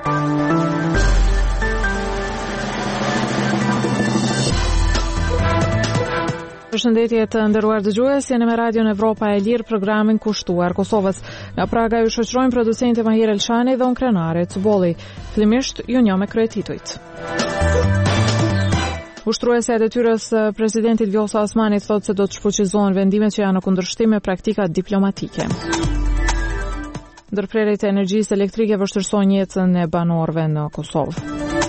Përshëndetje të nderuar dëgjues, jeni me Radion Evropa e Lirë, programin kushtuar Kosovës. Nga Praga ju shoqërojnë producenti Mahir Elshani dhe unë Krenare Cubolli. Fillimisht ju njoh me kryetitujt. Ushtruesja e detyrës presidentit Vjosa Osmani thotë se do të shfuqizohen vendimet që janë në kundërshtim me praktikat diplomatike. Ndërprerjet e energjisë elektrike vështirësojnë jetën e banorëve në Kosovë.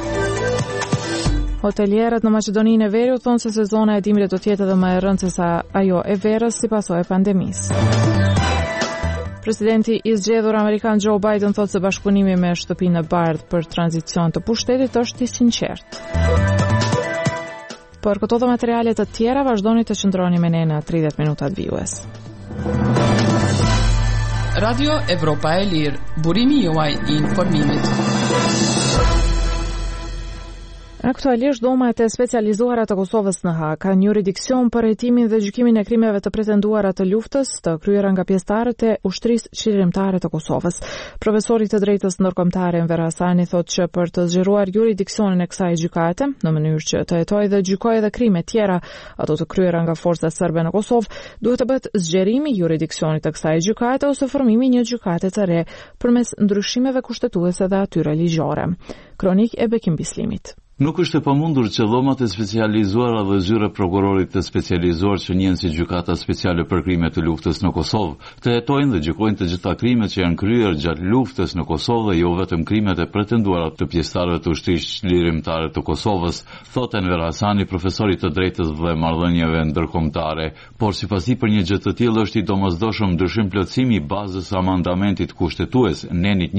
Hotelierët në Maqedoninë e Veriut thonë se sezona e dimrit do të jetë edhe më e rëndë se sa ajo e verës si pasojë e pandemisë. Presidenti i zgjedhur amerikan Joe Biden thotë se bashkëpunimi me Shtëpinë e Bardhë për tranzicion të pushtetit është i sinqertë. Për këto dhe materiale të tjera vazhdoni të qëndroni me ne në 30 minutat vijues. Radio Evropa e Lirë, burimi juaj i informimit. Aktualisht domat e specializuara të Kosovës në Hag kanë jurisdiksion për hetimin dhe gjykimin e krimeve të pretenduara të luftës të kryera nga pjesëtarët e ushtrisë qëllimtare të Kosovës. Profesori të drejtës ndërkombëtare Enver Hasani thotë që për të zgjeruar jurisdiksionin e kësaj gjykate, në mënyrë që të hetojë dhe gjykojë edhe krime tjera, ato të kryera nga forcat serbe në Kosovë, duhet të bëhet zgjerimi i jurisdiksionit të kësaj gjykate ose formimi një gjykate të re përmes ndryshimeve kushtetuese dhe atyre ligjore. Kronik e Bekim Bislimit. Nuk është e pamundur që dhomat e specializuara dhe zyra prokurorit të specializuar që njihen si gjykata speciale për krime të luftës në Kosovë të hetojnë dhe gjykojnë të gjitha krimet që janë kryer gjatë luftës në Kosovë dhe jo vetëm krimet e pretenduara të pjesëtarëve të ushtrisë qëllimtare të Kosovës, thotë Enver Hasani, profesori të drejtës dhe marrëdhënieve ndërkombëtare, por sipasi për një gjë të tillë është i domosdoshëm ndryshim plotësimi i bazës së amandamentit kushtetues nenit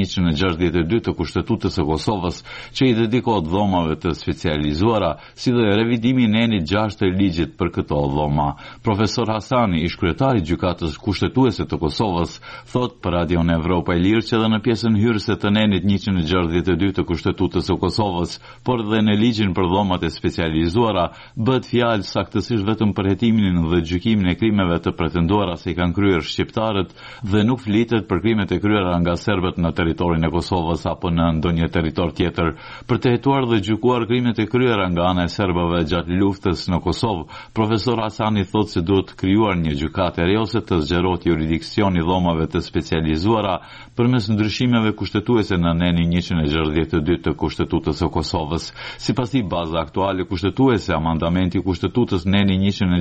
162 të Kushtetutës së Kosovës, që i dedikohet dhomave të specializuara, si dhe revidimi i nenit 6 të ligjit për këto dhoma. Profesor Hasani, ish kryetari i gjykatës kushtetuese të Kosovës, thot për Radion Evropa e Lirë që edhe në pjesën hyrëse të nenit 162 të Kushtetutës së Kosovës, por dhe në ligjin për dhomat e specializuara, bëhet fjalë saktësisht vetëm për hetimin dhe gjykimin e krimeve të pretenduara se i kanë kryer shqiptarët dhe nuk flitet për krimet e kryera nga serbët në territorin e Kosovës apo në ndonjë territor tjetër. Për të hetuar dhe gjykuar krimet e kryera nga ana e serbëve gjatë luftës në Kosovë, profesor Hasani thotë se duhet krijuar një gjykate re ose të zgjerohet jurisdiksioni i dhomave të specializuara përmes ndryshimeve kushtetuese në nenin 162 të Kushtetutës së Kosovës. Sipasi baza aktuale kushtetuese, amandamenti i Kushtetutës neni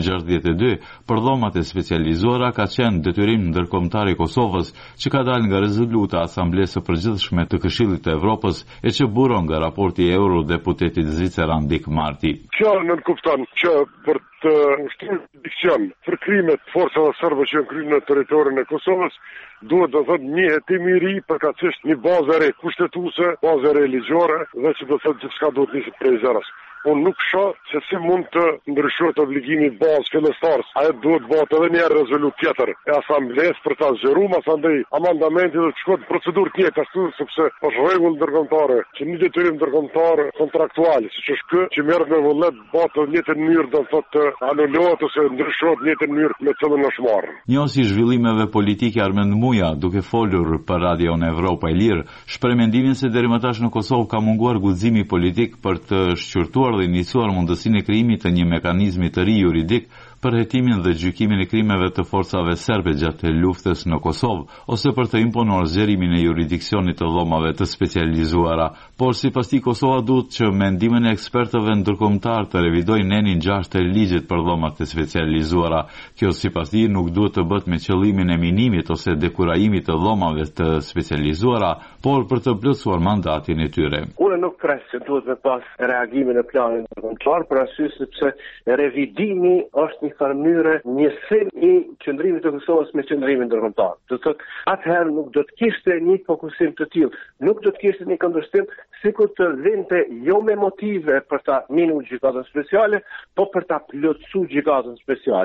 162 për dhomat e specializuara ka qenë detyrim ndërkombëtar i Kosovës që ka dalë nga rezoluta e Asamblesë së Përgjithshme të Këshillit të Evropës e që buron nga raporti i eurodeputetit Zviceran Dik Marti. Kjo nënkupton që për të ushtruar jurisdiksion për krimet forcave serbe që janë kryer në territorin e Kosovës, duhet të thotë një hetim i ri përkatësisht një bazë e re kushtetuese, bazë e re ligjore dhe që do të thotë gjithçka duhet nisë prej zeros. Unë nuk shoh se si mund të ndryshohet obligimi i bazë fillestar. Ajo duhet bëhet edhe një rezolutë tjetër e asamblesë për ta zgjeruar, asandaj amendamenti do të shkojë në procedurë tjetër ashtu sepse është rregull ndërkombëtare që një detyrim ndërkombëtar kontraktual, siç është ky, që merret me vullnet bëhet në një mënyrë do të thotë anulohet ose ndryshohet në një mënyrë me cilën është marrë. Njësi zhvillimeve politike Armend Muja, duke folur për Radion Evropa e Lirë, shpreh mendimin se deri më tash në Kosovë ka munguar guximi politik për të shqyrtuar dhe iniciuar mundësinë e krijimit të një mekanizmi të ri juridik për hetimin dhe gjykimin e krimeve të forcave serbe gjatë luftës në Kosovë, ose për të imponuar zgjerimin e jurisdiksionit të dhomave të specializuara. Por sipas tij Kosova duhet që mendimin e ekspertëve ndërkombëtar të revidojë nenin 6 të ligjit për dhomat të specializuara. Kjo sipas tij nuk duhet të bëhet me qëllimin e minimit ose dekurajimit të dhomave të specializuara, por për të plotësuar mandatin e tyre. Unë nuk pres se duhet me pas reagimin e planit ndërkombëtar për arsye sepse revidimi është një mënyrë njësim i qëndrimit të Kosovës me qëndrimin ndërkombëtar. Do të thotë, atëherë nuk do të kishte një fokusim të tillë, nuk do të kishte një kundërshtim sikur të vinte jo me motive për ta minu gjykatën speciale, po për ta plotësuar gjykatën speciale.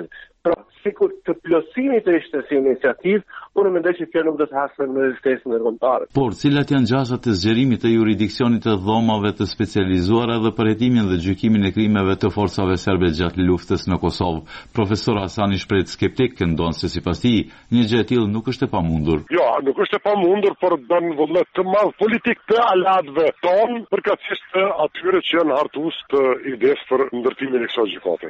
Pra, sikur të plotësimit të ishte si iniciativë, unë mendoj që kjo nuk do të hasë në rezistensën ndërkombëtare. Por, cilat janë gjasat të zgjerimit të juridiksionit të dhomave të specializuara dhe për hetimin dhe gjykimin e krimeve të forcave serbe gjatë luftës në Kosovë? Profesor Hasani shpreh skeptik, ndonë se sipas tij, një gjë e tillë nuk është e pamundur. Jo, nuk është e pamundur, por bën vullnet të madh politik të alatëve tonë, përkatësisht të atyre që janë hartues të idesë për ndërtimin e kësaj gjykate.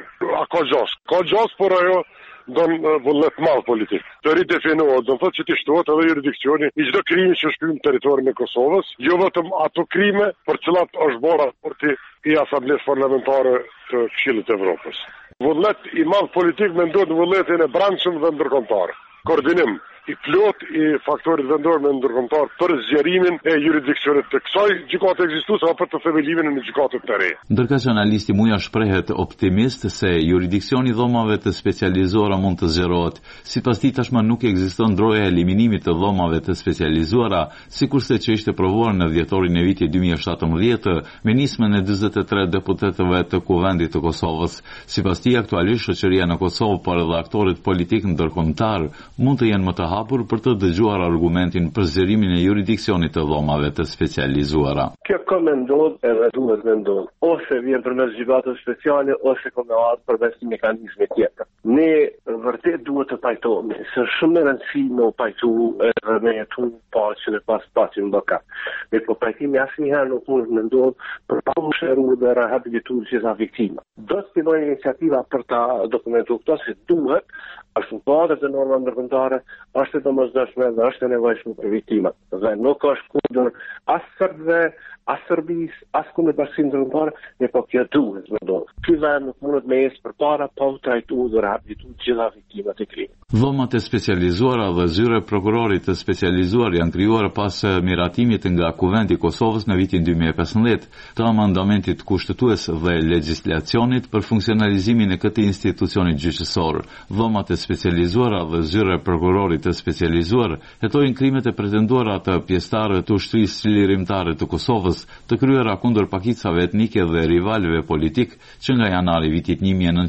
Ka gjos, por ajo don vullnet madh politik. Të ridefinohet, do të thotë që të shtohet edhe jurisdiksioni i çdo krimi që shkrim në territorin e Kosovës, jo vetëm ato krime për cilat është bërë raporti i Asamblesë Parlamentare të Këshillit të Evropës. Vullnet i madh politik mendohet vullnetin e brendshëm dhe ndërkombëtar. Koordinim i plot i faktorit vendor me ndërkombëtar për zgjerimin e jurisdiksionit të kësaj gjykate ekzistuese apo të thevelimin në gjykatet të re. Ndërka që analisti Muja shprehet optimist se juridiksioni i dhomave të specializuara mund të zgjerohet. Sipas tij tashmë nuk ekziston ndroja e eliminimit të dhomave të specializuara, sikurse që ishte provuar në dhjetorin e vitit 2017 me nismën e 43 deputetëve të Kuvendit të Kosovës. Sipas tij aktualisht shoqëria në Kosovë por edhe aktorët politik ndërkombëtar mund të jenë më të hapur për të dëgjuar argumentin për zgjerimin e jurisdiksionit të dhomave të specializuara. Kjo ka mendon edhe duhet mendon. Ose vjen përmes gjykatës speciale ose ka me ardhur përmes një mekanizmi tjetër. Ne vërtet duhet të pajtohemi se shumë e rëndësishme u pajtu edhe me jetu paqen e pas paqen baka. Me po pajtimi asnjëherë nuk mund të mendon për pa mëshiru dhe rehabilituar gjitha viktima. Do të fillojë iniciativa për ta dokumentuar këtë se duhet është në padrë të norma ndërkombëtare, është e domosdoshme dhe është e nevojshme për viktimat. Dhe nuk është kundër as serbëve, as Serbisë, as kundër bashkisë ndërkombëtare, ne po kjo duhet vendosur. Ky vend nuk mundet me ecë përpara pa u trajtuar dhe rehabilituar gjitha viktimat e krimit. Dhomat e specializuara dhe zyre prokurorit të specializuar janë krijuar pas miratimit nga Kuvendi i Kosovës në vitin 2015 të amandamentit kushtetues dhe legjislacionit për funksionalizimin e këtij institucioni gjyqësor. Dhomat e specializuara dhe zyre prokurorit të specializuar hetojnë krimet e pretenduara të pjesëtarëve të ushtrisë lirimtare të Kosovës të kryera kundër pakicave etnike dhe rivalëve politik që nga janari vitit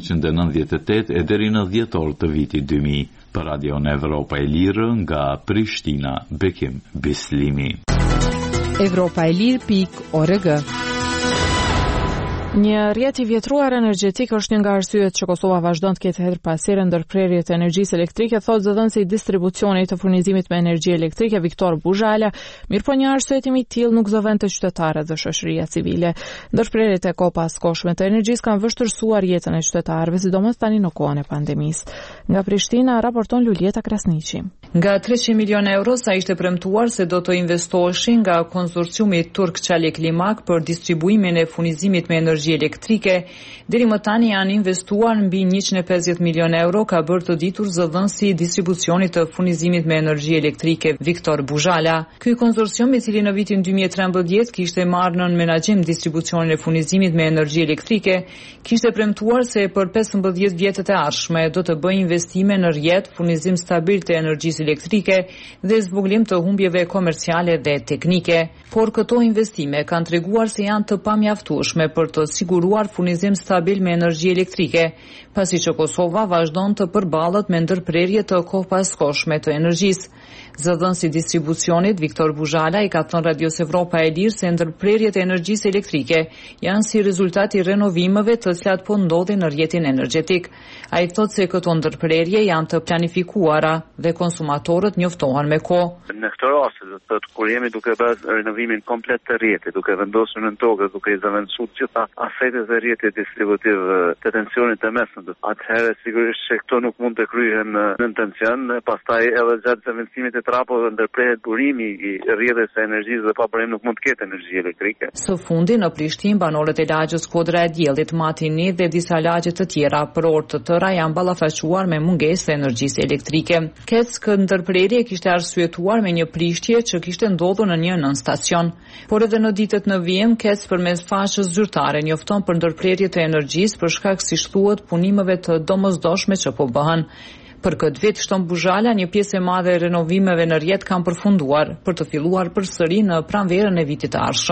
1998 e deri në dhjetor të vitit 2000. Për Radio në Evropa e Lirë nga Prishtina, Bekim Bislimi. Evropaelir.org. Një rrjet i vjetruar energjetik është një nga arsyet që Kosova vazhdon të ketë hetëpasire ndërprerje të energjisë elektrike, thotë zëdhënësi i distribucionit të furnizimit me energji elektrike Viktor Buzhala, mirëpo një arsyetim i tillë nuk zëvend të qytetarët dhe shoqëria civile. Ndërprerjet e kopaskoshme të energjisë kanë vështirësuar jetën e qytetarëve, sidomos tani në kohën e pandemisë. Nga Prishtina raporton Lulieta Krasniqi. Nga 300 milion euro sa ishte premtuar se do të investoheshin nga konsorciumi turk Çalik Limak për distribuimin e furnizimit me energji elektrike, deri më tani janë investuar mbi 150 milion euro, ka bërë të ditur zëdhënësi i distribucionit të furnizimit me energji elektrike Viktor Buzhala. Ky konsorcium, i cili në vitin 2013 kishte marrë në menaxhim distribucionin e furnizimit me energji elektrike, kishte premtuar se për 15 vjetët e ardhshme do të bëjë investime në rrjet, furnizim stabil të energjisë elektrike dhe zbuglim të humbjeve komerciale dhe teknike. Por këto investime kanë treguar se janë të pamjaftueshme për të siguruar furnizim stabil me energji elektrike, pasi që Kosova vazhdon të përballet me ndërprerje të kohëpaskoshme të energjisë. Zëdhënësi i distribucionit Viktor Buzhala i ka thënë Radios Evropa e Lirë se ndërprerjet e energjisë elektrike janë si rezultat i renovimeve të cilat po ndodhin në rrjetin energjetik. Ai thotë se këto ndërprerje janë të planifikuara dhe konsumatorët njoftohen me kohë. Në këtë rast, do të thotë kur jemi duke bërë renovimin komplet të rrjetit, duke vendosur në tokë, duke i zëvendësuar gjitha asetet e rrjetit distributiv të tensionit të mesëm, atëherë sigurisht që këto nuk mund të kryhen në tension, pastaj edhe gjatë zëvendësimit të trapove ndërprehet burimi i rrjeteve së energjisë dhe pa burim nuk mund të ketë energji elektrike. Së fundi në Prishtinë banorët e lagjës Kodra e Diellit, Matini dhe disa lagje të tjera për orë të tëra janë ballafaqur me mungesë të energjisë elektrike. Këtë ndërprerje kishte arsyetuar me një prishje që kishte ndodhur në një nën-stacion. Por edhe në ditët në vijim, Kec përmes faqes zyrtare njofton për ndërprerje të energjisë për shkak, siç thuhet, punimeve të domosdoshme që po bëhen. Për këtë vit, shton Buzhala, një pjesë e madhe e renovimeve në rrjet kanë përfunduar për të filluar përsëri në pranverën e vitit të ardhshëm.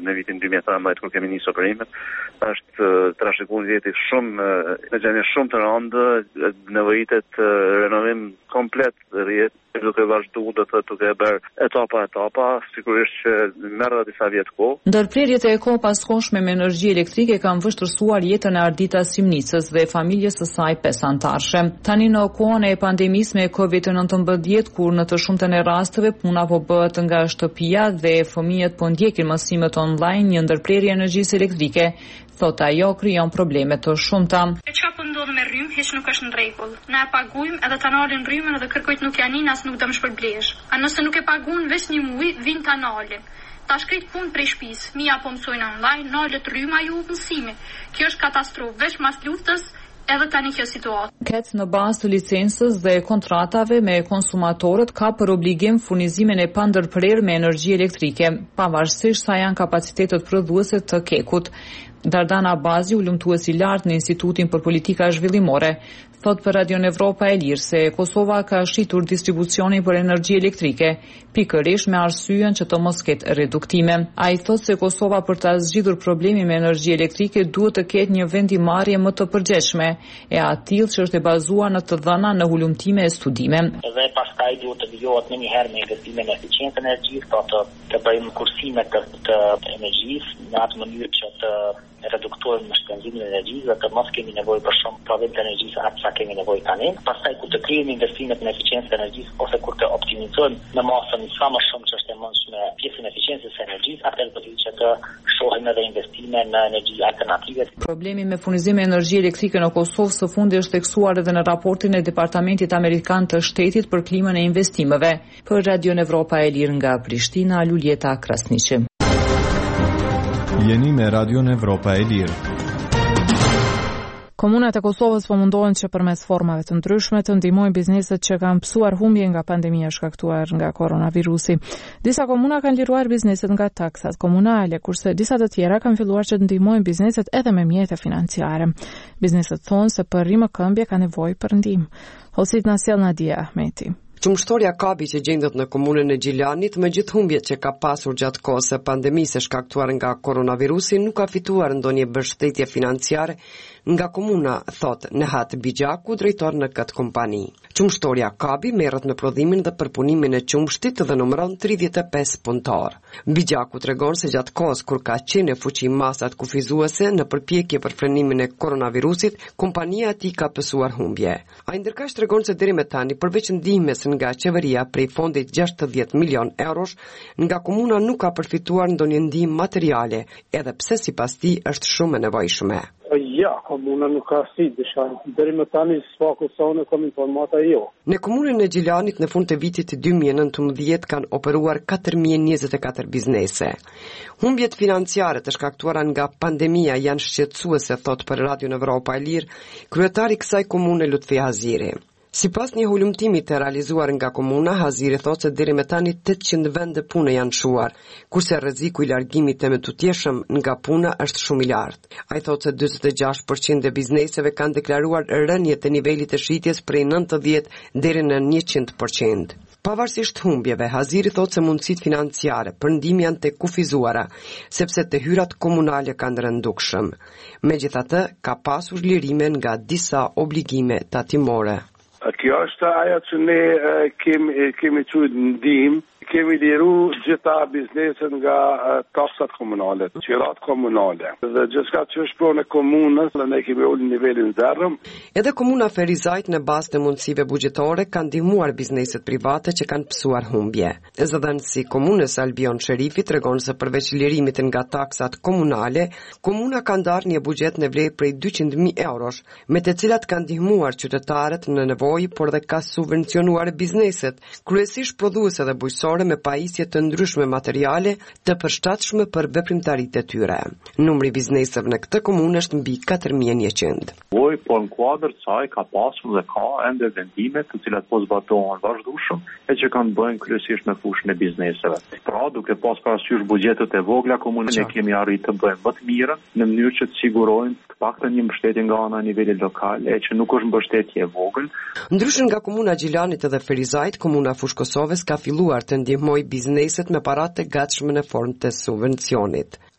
në vitin 2013 kur kemi nisur operimet, është trashëguar vjeti shumë në gjendje shumë të rëndë, nevojitet renovim komplet rrjet, duke vazhduar do të thotë duke bërë etapa, sigurisht që merr disa vjet kohë. Ndërprerjet e kohë paskoshme me energji elektrike kanë vështirësuar jetën e Arditas Simnicës dhe familjes së saj 5 anëtarëshe. Tani në kohën e pandemisë me COVID-19, kur në të shumtën e rasteve puna po bëhet nga shtëpia dhe fëmijët po ndjekin mësimet online, një ndërprerje energjisë elektrike, thot ajo, krijon probleme të shumta. Çfarë po ndodh me rrym, hiç nuk është në rregull. Na e paguajmë edhe ta nalin rrymën edhe kërkojt nuk janë as nuk dëm shpërblesh. A nëse nuk e paguën veç një muj, vin ta nalin. Ta shkrit punë prej shtëpisë. Mia po mësojnë online, nalet rryma ju mësimi. Kjo është katastrofë, veç mas luftës. Edhe tani kjo situatë. Ket në bazë të licencës dhe kontratave me konsumatorët ka për obligim furnizimin e pandërprer me energji elektrike, pavarësisht sa janë kapacitetet prodhuese të kekut. Dardana Abazi, ulëmtues i lartë në Institutin për Politika Zhvillimore, thot për Radion Evropa e Lirë se Kosova ka shitur distribucionin për energji elektrike, pikërisht me arsyeën që të mos ketë reduktime. Ai thot se Kosova për ta zgjidhur problemin me energji elektrike duhet të ketë një vendimarrje më të përgjithshme, e atill që është e bazuar në të dhëna në ulëmtime e studime. Dhe pastaj duhet të vijohet më një herë me investime në eficiencën e energjisë, të bëjmë kursime të energjisë në atë mënyrë që të reduktojmë shpenzimin e energjisë dhe të mos kemi nevojë për shumë prodhim të energjisë atë sa kemi nevojë tani. Pastaj kur të krijojmë investimet në eficiencën e energjisë ose kur të optimizojmë në masën sa më shumë që është e mundshme pjesën e eficiencës së energjisë, atëherë do të thotë që të shohim edhe investime në energji alternative. Problemi me furnizimin e energji elektrike në Kosovë së fundi është theksuar edhe në raportin e Departamentit Amerikan të Shtetit për klimën e investimeve. Për Radion Evropa e Lirë nga Prishtina, Luljeta Krasniqi. Jeni me Radion Evropa e Lirë. Komunat e Kosovës po mundohen që përmes formave të ndryshme të ndihmojnë bizneset që kanë pësuar humbje nga pandemia shkaktuar nga koronavirusi. Disa komuna kanë liruar bizneset nga taksat komunale, kurse disa të tjera kanë filluar që të ndihmojnë bizneset edhe me mjete financiare. Bizneset thonë se për rimëkëmbje ka nevojë për ndihmë. Hosit na sjell Nadia Ahmeti. Qumshtoria Kabi që gjendet në komunën e Gjilanit, me gjithë humbjet që ka pasur gjatë kohës së pandemisë shkaktuar nga koronavirusi, nuk ka fituar ndonjë mbështetje financiare nga komuna, thot Nehat Bigjaku, drejtor në këtë kompani. Qumshtoria Kabi merret në prodhimin dhe përpunimin e qumshtit dhe numëron 35 punëtar. Bigjaku tregon se gjatë kohës kur ka qenë fuqi masat kufizuese në përpjekje për frenimin e koronavirusit, kompania e tij ka pësuar humbje. Ai ndërkësh tregon se deri më tani përveç ndihmës nga qeveria prej fondit 60 milion eurosh, nga komuna nuk ka përfituar ndonjë ndihmë materiale, edhe pse sipas tij është shumë e nevojshme. Ja, komuna nuk ka si disha. Deri më tani s'paku sa unë kam informata jo. Në komunën e Gjilanit në fund të vitit 2019 kanë operuar 4024 biznese. Humbjet financiare të shkaktuara nga pandemia janë shqetësuese, thot për Radion Evropa e Lirë kryetari i kësaj komune Lutfi Haziri. Sipas një hulumtimi të realizuar nga komuna, Haziri thotë se deri më tani 800 vende pune janë shuar, kurse rreziku i largimit të mëtutjeshëm nga puna është shumë i lartë. Ai thotë se 46% e bizneseve kanë deklaruar rënje të nivelit të shitjes prej 90 deri në 100%. Pavarësisht humbjeve, Haziri thotë se mundësitë financiare për ndihmë janë të kufizuara, sepse të hyrat komunale kanë rëndukshëm. Megjithatë, ka pasur lirime nga disa obligime tatimore. Kjo është ajo që ne kemi thënë ndihmë, kemi liru gjitha bizneset nga taksat komunale, qirat komunale. Dhe gjithka që është pronë e komunës, dhe ne kemi ullë nivelin zerëm. Edhe komuna Ferizajt në bazë të mundësive buxhetore kanë ndihmuar bizneset private që kanë pësuar humbje. Zëdhënësi komunës Albion Sherifi tregon se përveç lirimit nga taksat komunale, komuna ka ndarë një buxhet në vlerë prej 200.000 eurosh, me të cilat kanë ndihmuar qytetarët në nevojë, por dhe ka subvencionuar bizneset, kryesisht prodhuese dhe bujqësore me pajisje të ndryshme materiale të përshtatshme për veprimtaritë e tyre. Numri bizneseve në këtë komunë është mbi 4100. Por në kuadër të saj ka pasur dhe ka ende vendime të cilat po zbatohen vazhdueshëm e që kanë bëjnë kryesisht me fushën e bizneseve. Pra, duke pas parasysh buxhetet e vogla komunale, ne kemi arritur të bëjmë më të mirën në mënyrë që të sigurojmë të paktën një mbështetje nga ana nivelit lokal, e që nuk është mbështetje e vogël. Ndryshe nga komuna Gjilanit edhe Ferizajt, komuna Fushë Kosovës ka filluar të ndihmoj bizneset me paratë të gatshme në formë të subvencionit.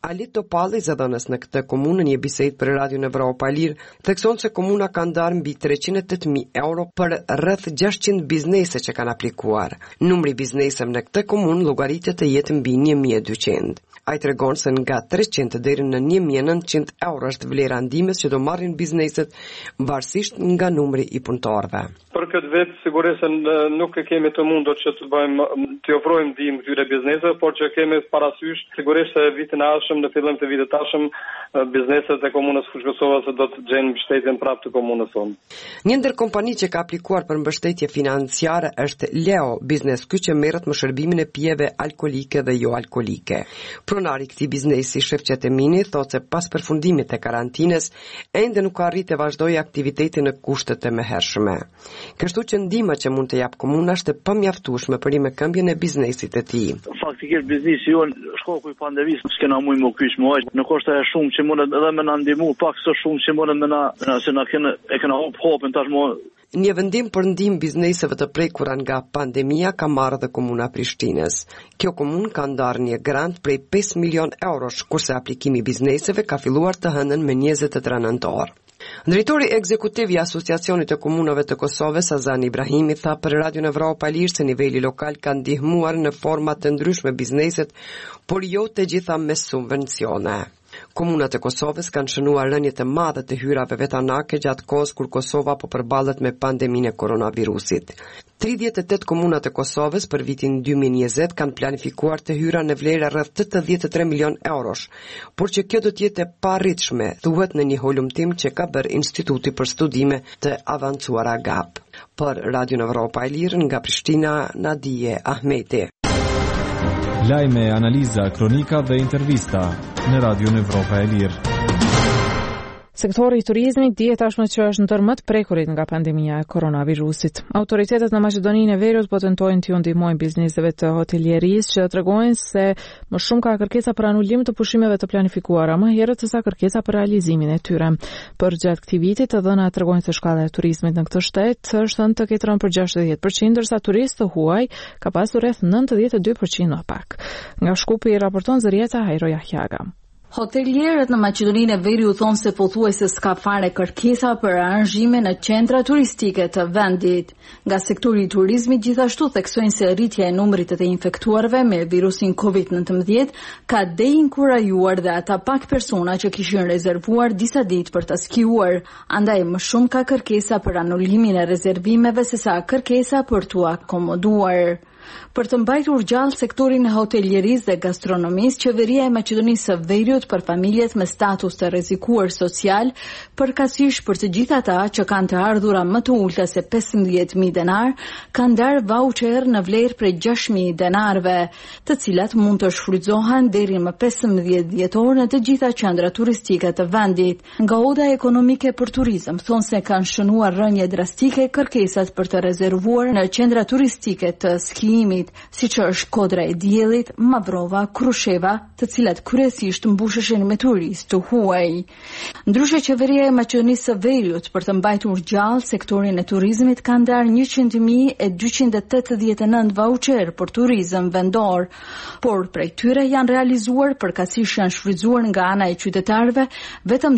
Ali Topalli, zëdhënës në këtë komunë, një bisedë për Radion Evropa e Lirë, thekson se komuna ka ndarë mbi 308.000 euro për rreth 600 biznese që kanë aplikuar. Numri bizneseve në këtë komunë llogaritet të jetë mbi 1200. Ai tregon se nga 300 deri në 1900 euro është vlera ndihmës që do marrin bizneset varësisht nga numri i punëtorëve. Për këtë vit sigurisht nuk e kemi të mundur që të ofrojmë ndihmë këtyre bizneseve, por që kemi parasysh sigurisht se vitin e ardhshëm, në fillim të vitit të ardhshëm, bizneset e komunës Fushkosovës do të gjejnë mbështetjen prapë të komunës sonë. Një ndër kompani që ka aplikuar për mbështetje financiare është Leo Business, që merret me shërbimin e pijeve alkolike dhe jo alkolike. Pronari i këtij biznesi, Shefqet Emini, thotë se pas përfundimit të karantinës, ende nuk ka arritë të vazhdojë aktivitetin në kushtet e mëhershme. Kështu që ndihma që mund të jap komuna është e pamjaftueshme për këmbjen e biznesit të tij. Faktikisht biznesi jon shkaku i pandemisë s'kena mujë më kyç më aq, nuk është e shumë që mund edhe më na ndihmu, pak së shumë që mund se na kena hopën tashmë. Një vendim për ndihmë bizneseve të prekura nga pandemia ka marrë dhe komuna Prishtinës. Kjo komunë ka ndarë një grant prej 5 milion eurosh, kurse aplikimi i bizneseve ka filluar të hënën me 23 nëntor. Drejtori ekzekutiv i Asociacionit të Komunave të Kosovës, Azan Ibrahimi, tha për Radion Evropa e Lirë se niveli lokal ka ndihmuar në forma të ndryshme bizneset, por jo të gjitha me subvencione. Komunat e Kosovës kanë shënuar rënje të madhe të hyrave vetanake gjatë kohës kur Kosova po përballet me pandeminë e koronavirusit. 38 komunat e Kosovës për vitin 2020 kanë planifikuar të hyra në vlerë rreth 83 milion eurosh, por që kjo do të jetë e parritshme, thuhet në një holumtim që ka bërë Instituti për Studime të Avancuara GAP. Për Radion Evropa e Lirë nga Prishtina, Nadije Ahmeti. Lajme, analiza, kronika dhe intervista në Radion Evropa e Lirë. Sektori i turizmit dihet tashmë që është ndër më të prekurit nga pandemia e koronavirusit. Autoritetet në Maqedoninë e Veriut po tentojnë të ndihmojnë bizneseve të hotelierisë që tregojnë se më shumë ka kërkesa për anulim të pushimeve të planifikuara më herët sesa kërkesa për realizimin e tyre. Për gjatë këtij viti të dhënat tregojnë se shkalla e turizmit në këtë shtet është të ketrën për 60%, ndërsa turistë të huaj ka pasur rreth 92% më pak. Nga Shkupi raporton Zërieta Hajro Jahjaga. Hotelierët në Maqedoninë e Veriut thonë se pothuajse s'ka fare kërkesa për aranzhime në qendra turistike të vendit. Nga sektori i turizmit gjithashtu theksojnë se rritja e numrit të infektuarve me virusin COVID-19 ka deinkurajuar dhe ata pak persona që kishin rezervuar disa ditë për të skiuar, andaj më shumë ka kërkesa për anullimin e rezervimeve sesa kërkesa për t'u akomoduar. Për të mbajtur gjallë sektorin e hotelierisë dhe gastronomisë, Qeveria e Maqedonisë së Veriut për familjet me status të rrezikuar social, përkatësisht për të gjithë ata që kanë të ardhura më të ulta se 15.000 denar, ka ndarë vaucher në vlerë prej 6.000 denarve, të cilat mund të shfrytëzohen deri më 15 dhjetor në të gjitha qendrat turistike të vendit. Nga Oda Ekonomike për Turizëm thonë se kanë shënuar rënje drastike kërkesat për të rezervuar në qendra turistike të skiimit, siç është Kodra e Diellit, Mavrova, Krusheva, të cilat kryesisht mbushesin me turistë të huaj. Ndryshe, Qeveria e Maqedonisë së Veriut për të mbajtur gjallë sektorin e turizmit ka ndarë 100.289 vaucher për turizëm vendor, por prej tyre janë realizuar përkatësisht janë shfrytzuar nga ana e qytetarëve vetëm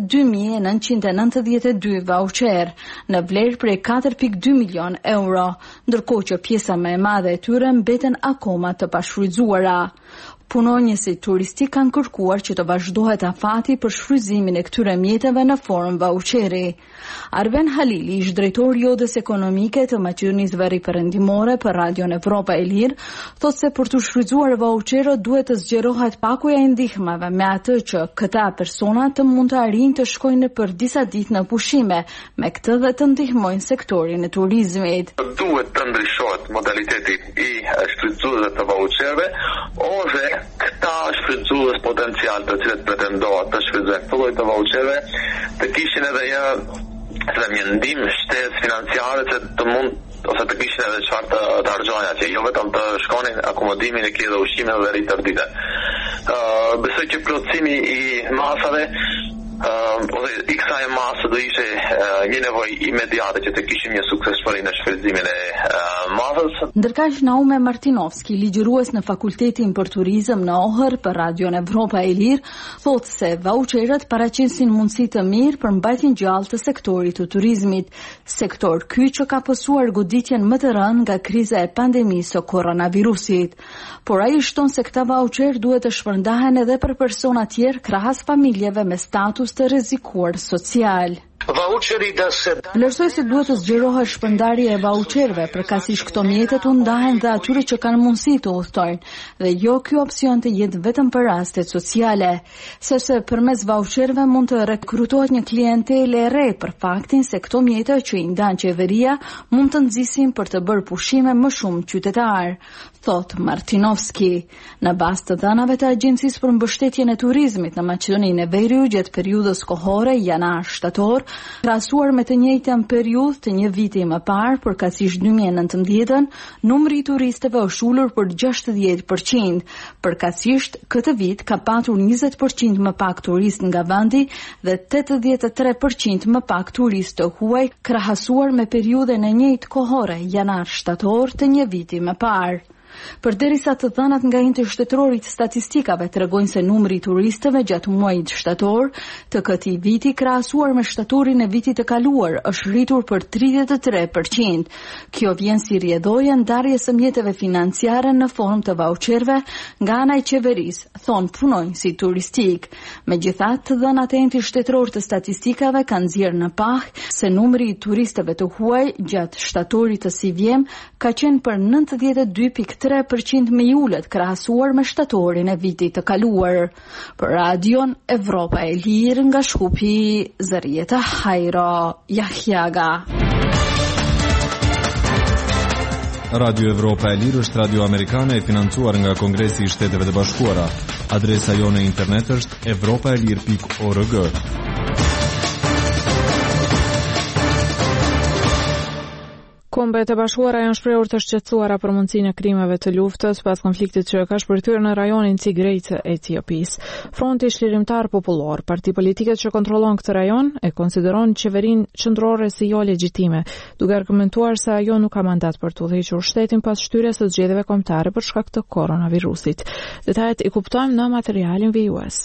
42.992 vaucher në vlerë prej 4.2 milion euro, ndërkohë që pjesa më e madhe e tyre mbeten akoma të pashfrytzuara. Punonjësit turistik kanë kërkuar që të vazhdohet afati për shfrytëzimin e këtyre mjeteve në formë vaucheri. Arben Halili, ish drejtori i Odës Ekonomike të Maqedonisë Veriperëndimore për Radion Evropa e Lirë, thotë se për të shfrytzuar vaucherët duhet të zgjerohet pakuja e ndihmave me atë që këta persona të mund të arrijnë të shkojnë për disa ditë në pushime, me këtë dhe të ndihmojnë sektorin e turizmit. Duhet të ndryshohet modaliteti i shfrytzuesve të vaucherëve ose këta shfrytzues potencial të cilët pretendohet të shfrytëzojnë këtë lloj të vaucherëve të kishin edhe një ndihmë shtesë financiare që të mund ose të kishin edhe çfarë të harxhonin atje, jo vetëm të shkonin akomodimin e këtyre ushqimeve dhe rritërdite. Besoj që plotësimi i masave ose i kësaj mase do ishte një nevojë imediate që të kishim një suksesori në shfrytëzimin e masës. Ndërkaq Naume Martinovski, ligjërues në Fakultetin për Turizëm në Ohër për Radion Evropa e Lirë, thotë se vaucherët paraqesin mundësi të mirë për mbajtjen gjallë të sektorit të turizmit, sektor ky që ka pasur goditjen më të rëndë nga kriza e pandemisë së koronavirusit. Por ai shton se këta vaucher duhet të shpërndahen edhe për persona tjerë krahas familjeve me status të rrezikuar social. Vlerësoj se duhet të zgjerohet shpërndarja e vaucherëve, përkatësisht këto mjetet u ndahen dhe atyre që kanë mundësi të udhtojnë, dhe jo ky opsion të jetë vetëm për rastet sociale, sepse përmes vaucherëve mund të rekrutohet një klientelë e re për faktin se këto mjete që i ndan qeveria mund të nxisin për të bërë pushime më shumë qytetar, thot Martinovski. Në bazë të dhënave të Agjencisë për Mbështetjen e Turizmit në Maqedoninë e Veriut gjatë periudhës kohore janar-shtator, krahasuar me të njëjtën periudhë të një viti më parë, përkatësisht 2019, numri i turistëve është ulur për 60%. Përkatësisht këtë vit ka patur 20% më pak turistë nga vendi dhe 83% më pak turistë të huaj, krahasuar me periudhën e njëjtë kohore janar-shtator të një viti më parë. Përderisa të dhënat nga enti shtetorit statistikave tregojnë se numri i turistëve gjatë muajit shtator të këtij viti krahasuar me shtatorin e vitit të kaluar është rritur për 33%. Kjo vjen si rrjedhojë ndarjes së mjeteve financiare në formë të vaucherëve nga ana e qeverisë, thon punonjësi turistik. Megjithatë, të dhënat e enti shtetror të statistikave kanë nxjerrë në pah se numri i turistëve të huaj gjatë shtatorit të sivjem ka qenë për 92.3% më i ulët krahasuar me shtatorin e vitit të kaluar. Për Radion Evropa e Lirë nga Shkupi, Zarieta Hajro Jahjaga. Radio Evropa e Lirë është radio amerikane e financuar nga Kongresi i Shteteve të Bashkuara. Adresa jone internet është evropaelir.org. Kombet e Bashkuara janë shprehur të shqetësuara për mundësinë e krimeve të luftës pas konfliktit që ka shpërthyer në rajonin Tigrej të Etiopisë. Fronti Shlirimtar Popullor, parti politike që kontrollon këtë rajon, e konsideron qeverinë qendrore si jo legjitime, duke argumentuar se ajo nuk ka mandat për të udhëhequr shtetin pas shtyrjes së zgjedhjeve kombëtare për shkak të koronavirusit. Detajet i kuptojmë në materialin vijues.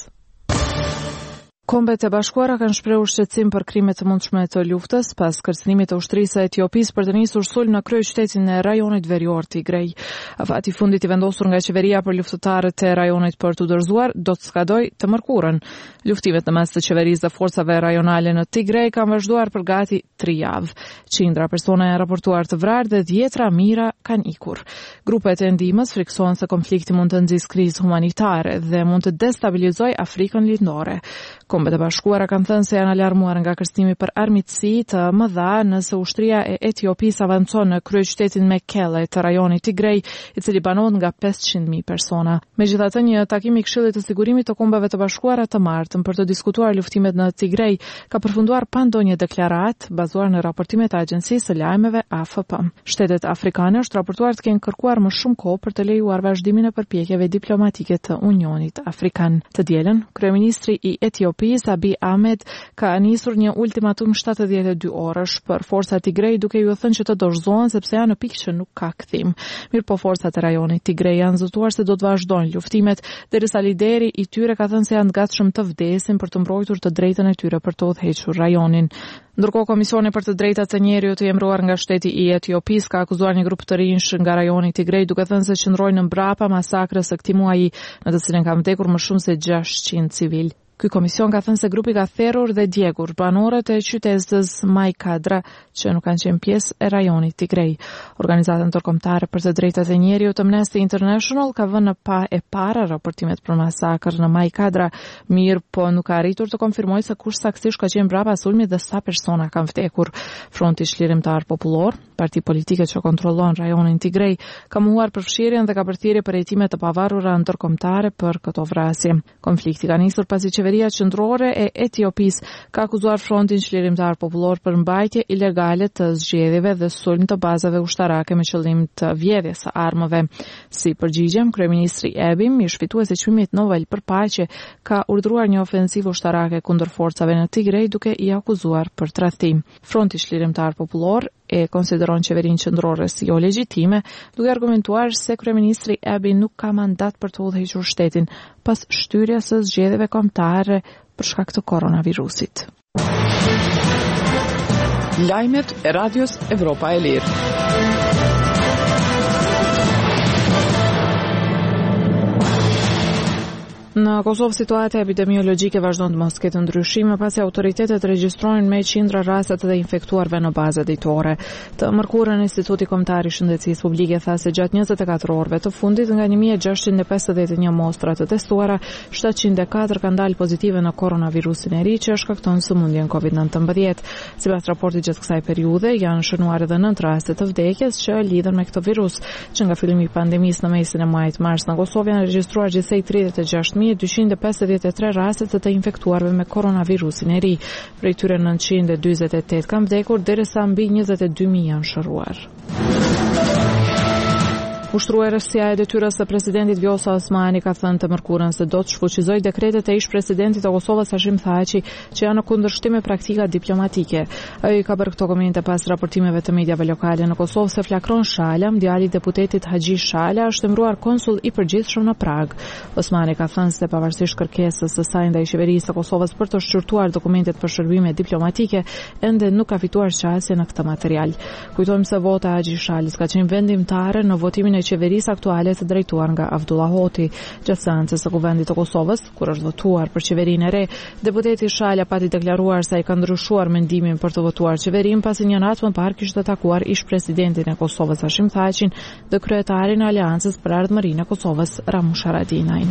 Kombet e Bashkuara kanë shprehur shqetësim për krimet të mundshme të luftës pas kërcënimit të ushtrisë së Etiopisë për të nisur sulm në kryeqytetin e rajonit verior Tigrej. Afati i fundit i vendosur nga qeveria për luftëtarët e rajonit për t'u dorëzuar do të skadojë të mërkurën. Luftimet në mes të qeverisë dhe forcave rajonale në Tigrej kanë vazhduar për gati 3 javë. Qindra persona janë raportuar të vrarë dhe 10 mijëra kanë ikur. Grupet e ndihmës friksohen se konflikti mund të nxjisë krizë humanitare dhe mund të destabilizojë Afrikën Lindore. Kombet e Bashkuara kanë thënë se janë alarmuar nga kërcënimi për armiqësi të mëdha nëse ushtria e Etiopisë avancon në kryeqytetin Mekelle të rajonit Tigrej, i cili banohet nga 500.000 persona. Megjithatë, një takim i Këshillit të Sigurimit të Kombeve të Bashkuara të martën për të diskutuar luftimet në Tigrej ka përfunduar pa ndonjë deklaratë bazuar në raportimet e Agjencisë së Lajmeve AFP. Shtetet afrikane është raportuar të kenë kërkuar më shumë kohë për të lejuar vazhdimin e përpjekjeve diplomatike të Unionit Afrikan. Të dielën, kryeministri i Etiopisë Abiy Ahmed ka nisur një ultimatum 72 orësh për forcat Tigrej, duke ju thënë që të dorëzohen sepse janë në pikë që nuk ka kthim. Mirëpo forcat e rajonit Tigrej janë zëtuar se do të vazhdojnë luftimet, derisa lideri i tyre ka thënë se janë të gatshëm të vdesin për të mbrojtur të drejtën e tyre për të udhëhequr rajonin. Ndërkohë, Komisioni për të drejtat e njeriut të emëruar nga shteti i Etiopisë ka akuzuar një grup të rinj nga rajoni Tigrej, duke thënë se qëndrojnë mbrapa masakrës së këtij muaji, në të cilën kanë vdekur më shumë se 600 civil. Ky komision ka thënë se grupi ka therrur dhe djegur banorët e qytetës Maikadra që nuk kanë qenë pjesë e rajonit Tigrej. Organizata ndërkombëtare për të drejtat e njeriut Amnesty International ka vënë në para raportimet për masakër në Maikadra, mirë po nuk ka arritur të konfirmojë se kush saktësisht ka qenë brapa sulmit dhe sa persona kanë vdekur. Fronti Shlirimtar Popullor, parti politike që kontrollon rajonin Tigrej, ka mohuar përfshirjen dhe ka përthirrje për hetimet të pavarura ndërkombëtare për këto vrasje. Konflikti ka nisur pasi qeveria Qeveria Qendrore e Etiopisë ka akuzuar Frontin Çlirimtar Popullor për mbajtje ilegale të zgjedhjeve dhe sulm të bazave ushtarake me qëllim të vjedhjes së armëve. Si përgjigje, kryeministri Abiy, mirëfitues i çmimit Nobel për paqe, ka urdhëruar një ofensivë ushtarake kundër forcave në Tigray duke i akuzuar për tradhtim. Fronti Çlirimtar Popullor e konsideron qeverinë qendrore si jo legjitime, duke argumentuar se kryeministri Abiy nuk ka mandat për të udhëhequr shtetin pas shtyrjes së zgjedhjeve kombëtare për shkak të koronavirusit. Lajmet e Radios Evropa e Lirë. Në Kosovë situata epidemiologjike vazhdon të mos ketë ndryshime pasi autoritetet regjistrojnë me qindra raste të infektuarve në baza ditore. Të mërkurën Instituti Kombëtar i Shëndetësisë Publike tha se gjatë 24 orëve të fundit nga 1651 mostra të testuara, 704 kanë dalë pozitive në koronavirusin e ri që shkakton sëmundjen COVID-19. Sipas raportit gjatë kësaj periudhe janë shënuar edhe 9 raste të vdekjes që lidhen me këtë virus, që nga fillimi i pandemisë në mesin e muajit mars në Kosovë janë regjistruar gjithsej 36.253 raste të infektuarve me koronavirusin e ri. Prej tyre 948 kanë vdekur, derisa mbi 22.000 janë shëruar. Ushtruesja e detyrës së presidentit Vjosa Osmani ka thënë të mërkurën se do të shfuqizojë dekretet e ish-presidentit të Kosovës Hashim Thaçi që janë në kundërshtim me praktika diplomatike. Ai ka bërë këto komente pas raportimeve të mediave lokale në Kosovë se Flakron Shala, djali i deputetit Haxhi Shala, është emëruar konsull i përgjithshëm në Prag. Osmani ka thënë se pavarësisht kërkesës së saj ndaj qeverisë së Kosovës për të shqyrtuar dokumentet për shërbime diplomatike, ende nuk ka fituar qasje në këtë material. Kujtojmë se vota e Haxhi Shalës ka qenë vendimtare në votimin e qeverisë aktuale të drejtuar nga Avdullah Hoti. Gjatë seancës së Kuvendit të Kosovës, kur është votuar për qeverinë e re, deputeti Shala pati deklaruar se ai ka ndryshuar mendimin për të votuar qeverinë pasi një natë më parë kishte takuar ish-presidentin e Kosovës Hashim Thaçin dhe kryetarin e Aleancës për Ardhmërinë e Kosovës Ramush Haradinaj.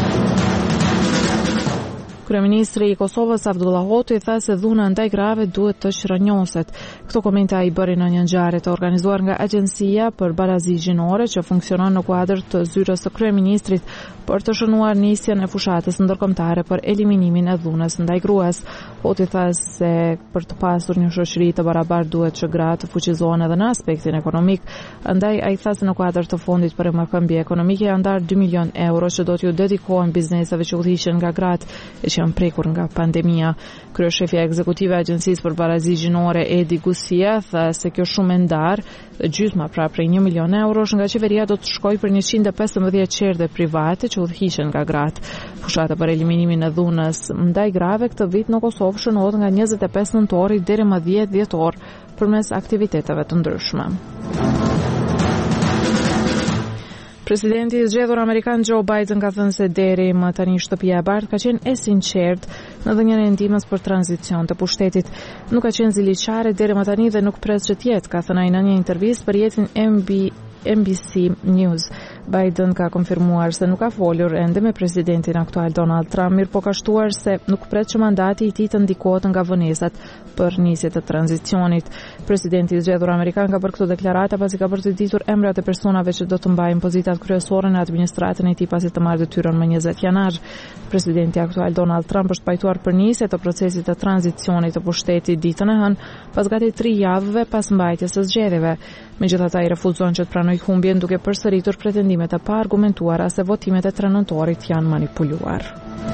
Kryeministri i Kosovës Avdullah Hoti tha se dhuna ndaj grave duhet të shërënjoset. Këto komente ai bëri në një ngjarje të organizuar nga Agjencia për Barazi Gjinore që funksionon në kuadër të zyrës së kryeministrit për të shënuar nisjen e fushatës ndërkombëtare për eliminimin e dhunës ndaj gruas. Hoti tha se për të pasur një shoqëri të barabartë duhet që gratë të fuqizohen edhe në aspektin ekonomik. Andaj ai tha se në kuadër të fondit për mbikëmbje ekonomike janë ndarë 2 milion euro që do t'ju dedikohen bizneseve që udhëhiqen nga gratë që janë prekur nga pandemia. Kryeshefja ekzekutive e Agjencisë për Barazi Gjinore Edi Gusia tha se kjo shumë e ndarë, gjysma pra prej 1 milion eurosh nga qeveria do të shkojë për 115 qerdhe private që udhëhiqen nga gratë. Fushata për eliminimin e dhunës ndaj grave këtë vit në Kosovë shënohet nga 25 nëntori deri më 10 dhjetor përmes aktiviteteve të ndryshme. Presidenti i zgjedhur amerikan Joe Biden ka thënë se deri më tani shtëpia e bardhë ka qenë e sinqertë në dhënien e ndihmës për tranzicion të pushtetit. Nuk ka qenë ziliqare deri më tani dhe nuk pres që të jetë, ka thënë ai në një intervistë për jetën NBC News. Biden ka konfirmuar se nuk ka folur ende me presidentin aktual Donald Trump, mirë po ka shtuar se nuk pret që mandati i tij të ndikohet nga vonesat për nisje të tranzicionit. Presidenti i zgjedhur amerikan ka bërë këtë deklarata pasi ka përdititur emrat e personave që do të mbajnë pozitat kryesore në administratën e tij pasi të marrë detyrën më 20 janar. Presidenti aktual Donald Trump është pajtuar për nisje të procesit të tranzicionit të pushtetit ditën e hënë pas gati 3 javëve pas mbajtjes së zgjedhjeve. Megjithatë ai refuzon që të pranojë humbjen duke përsëritur pretendimet e pa argumentuara se votimet e 3 nëntorit janë manipuluar.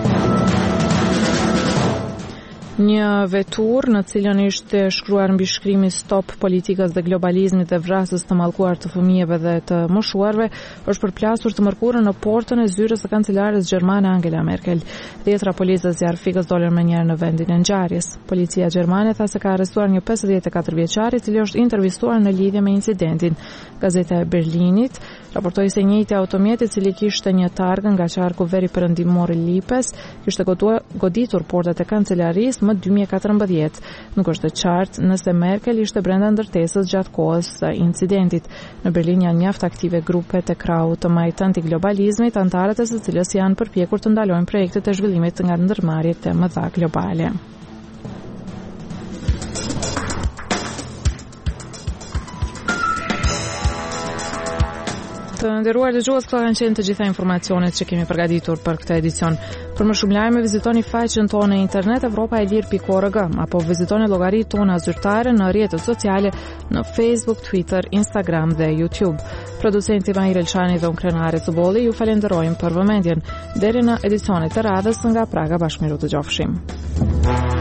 Një vetur në cilën ishte shkruar mbi shkrimi Stop politikës dhe globalizmit dhe vrasjes të mallkuar të fëmijëve dhe të moshuarve është përplasur të mërkurën në portën e zyrës së kancelares gjermane Angela Merkel. Dhjetra policë zjarr fikës dolën më njëherë në vendin e ngjarjes. Policia gjermane tha se ka arrestuar një 54 vjeçar i cili është intervistuar në lidhje me incidentin. Gazeta e Berlinit raportoi se njëjti automjet i cili kishte një targë nga qarku veri perëndimor i Lipes kishte goditur portat e kancelarisë më 2014. Nuk është e qartë nëse Merkel ishte brenda ndërtesës gjatë kohës së incidentit. Në Berlin janë mjaft aktive grupe të krahut të majtë antiglobalizmit, antarët e së cilës janë përpjekur të ndalojnë projektet e zhvillimit nga ndërmarrjet e mëdha globale. Të nderuar dëgjues, këto kanë qenë të gjitha informacionet që kemi përgatitur për këtë edicion. Për më shumë lajme vizitoni faqen tonë në internet evropaelir.org apo vizitoni llogaritë tona zyrtare në rrjetet sociale në Facebook, Twitter, Instagram dhe YouTube. Producenti Mahir Elshani dhe unë Krenare Cubolli ju falenderojmë për vëmendjen. Deri në edicionet e radhës nga Praga, bashkëmiru të gjofshim.